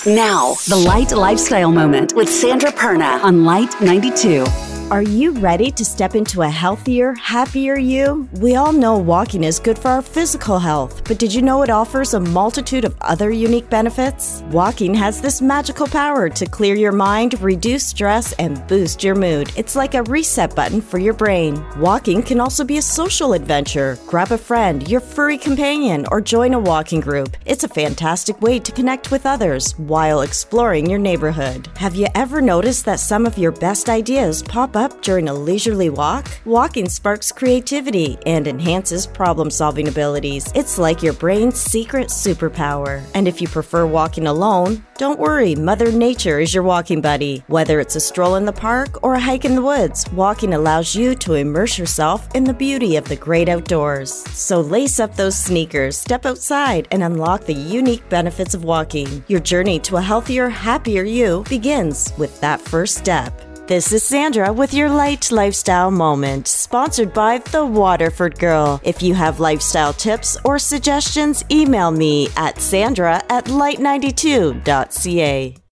Now, the Light Lifestyle Moment with Sandra Perna on Light 92. Are you ready to step into a healthier, happier you? We all know walking is good for our physical health, but did you know it offers a multitude of other unique benefits? Walking has this magical power to clear your mind, reduce stress, and boost your mood. It's like a reset button for your brain. Walking can also be a social adventure. Grab a friend, your furry companion, or join a walking group. It's a fantastic way to connect with others while exploring your neighborhood. Have you ever noticed that some of your best ideas pop up during a leisurely walk? Walking sparks creativity and enhances problem-solving abilities. It's like your brain's secret superpower. And if you prefer walking alone, don't worry, Mother Nature is your walking buddy. Whether it's a stroll in the park or a hike in the woods, walking allows you to immerse yourself in the beauty of the great outdoors. So lace up those sneakers, step outside, and unlock the unique benefits of walking. Your journey to a healthier, happier you begins with that first step. This is Sandra with your Light Lifestyle Moment, sponsored by The Waterford Girl. If you have lifestyle tips or suggestions, email me at sandra@light92.ca.